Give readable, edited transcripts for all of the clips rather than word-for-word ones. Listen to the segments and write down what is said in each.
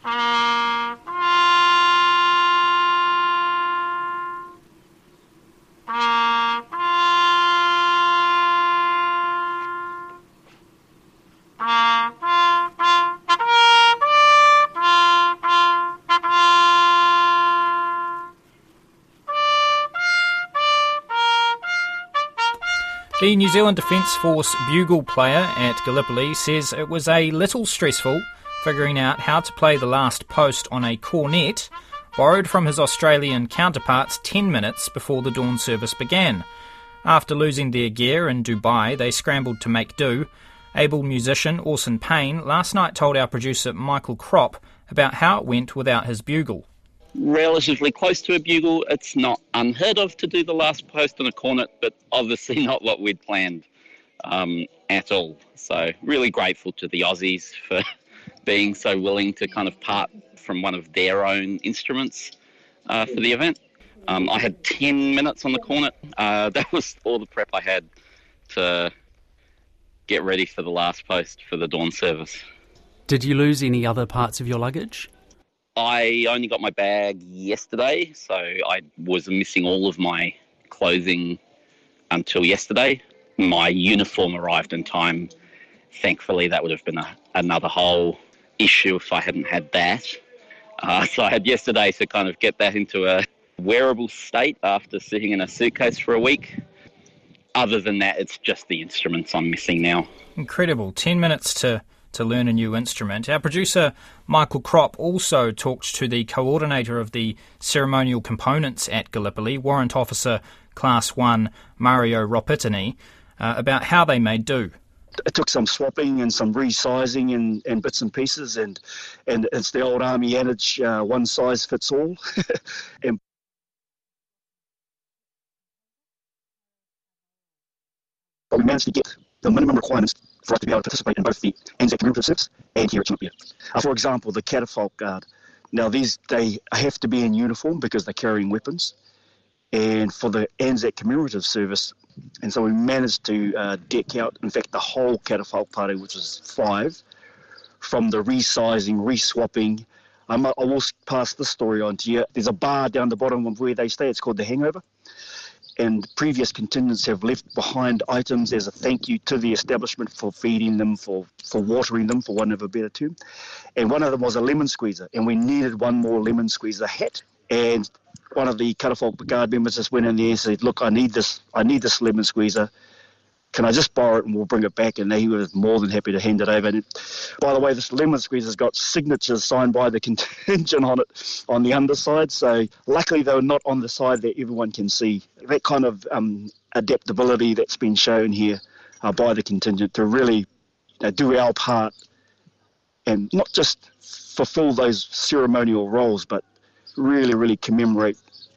The New Zealand Defence Force bugle player at Gallipoli says it was a little stressful figuring out how to play the last post on a cornet borrowed from his Australian counterparts 10 minutes before the dawn service began. After losing their gear in Dubai, they scrambled to make do. Able musician Orson Payne last night told our producer Michael Kropp about how it went without his bugle. Relatively close to a bugle. It's not unheard of to do the last post on a cornet, but obviously not what we'd planned at all. So really grateful to the Aussies for being so willing to kind of part from one of their own instruments for the event. I had 10 minutes on the cornet. That was all the prep I had to get ready for the last post for the dawn service. Did you lose any other parts of your luggage? I only got my bag yesterday, so I was missing all of my clothing until yesterday. My uniform arrived in time. Thankfully, that would have been another whole issue if I hadn't had that. So I had yesterday to kind of get that into a wearable state after sitting in a suitcase for a week. Other than that, it's just the instruments I'm missing now. Incredible. 10 minutes to learn a new instrument. Our producer, Michael Kropp, also talked to the coordinator of the ceremonial components at Gallipoli, Warrant Officer Class 1 Mario Ropitini, about how they made do. It took some swapping and some resizing and bits and pieces, and it's the old army adage, one size fits all. And but we managed to get the minimum requirements for us to be able to participate in both the Anzac commemorative service and here at Olympia. For example, the catafalque guard. Now, they have to be in uniform because they're carrying weapons, and for the Anzac commemorative service, and so we managed to deck out, in fact, the whole catafalque party, which was 5, from the resizing, reswapping. I will pass this story on to you. There's a bar down the bottom of where they stay. It's called the Hangover. And previous contingents have left behind items as a thank you to the establishment for feeding them, for watering them, for want of a better term. And one of them was a lemon squeezer, and we needed one more lemon squeezer hat. And one of the catafalque guard members just went in there and said, "Look, I need this lemon squeezer. Can I just borrow it and we'll bring it back?" And he was more than happy to hand it over. And by the way, this lemon squeezer's got signatures signed by the contingent on it on the underside. So luckily they were not on the side that everyone can see. That kind of adaptability that's been shown here by the contingent to really do our part and not just fulfill those ceremonial roles, but really, really commemorate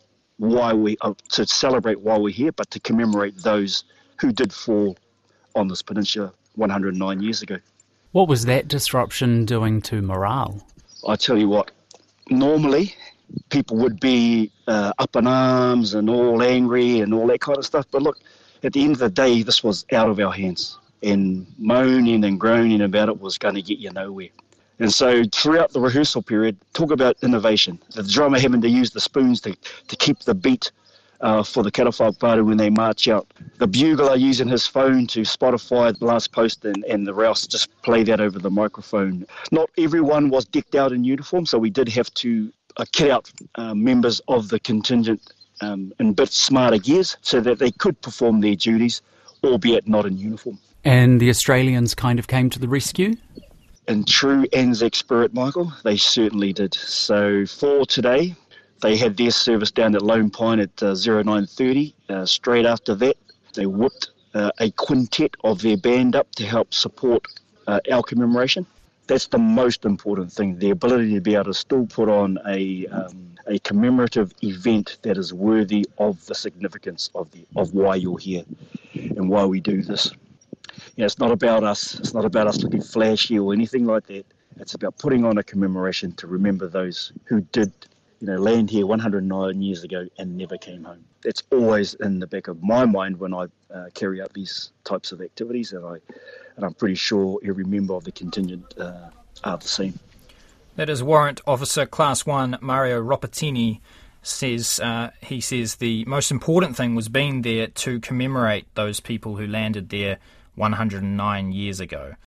to celebrate why we're here, but to commemorate those who did fall on this peninsula 109 years ago. What was that disruption doing to morale? I tell you what, normally people would be up in arms and all angry and all that kind of stuff, but look, at the end of the day, this was out of our hands, and moaning and groaning about it was going to get you nowhere. And so throughout the rehearsal period, talk about innovation. The drummer having to use the spoons to keep the beat for the catafalque party when they march out. The bugler using his phone to Spotify the last post and the rouse just play that over the microphone. Not everyone was decked out in uniform, so we did have to kit out members of the contingent in bit smarter gears so that they could perform their duties, albeit not in uniform. And the Australians kind of came to the rescue? In true Anzac spirit, Michael, they certainly did. So for today, they had their service down at Lone Pine at 0930. Straight after that, they whipped a quintet of their band up to help support our commemoration. That's the most important thing, the ability to be able to still put on a commemorative event that is worthy of the significance of why you're here and why we do this. You know, it's not about us. It's not about us looking flashy or anything like that. It's about putting on a commemoration to remember those who did, land here 109 years ago and never came home. It's always in the back of my mind when I carry out these types of activities, and I'm pretty sure every member of the contingent are the same. That is Warrant Officer Class 1 Mario Ropatini says the most important thing was being there to commemorate those people who landed there 109 years ago.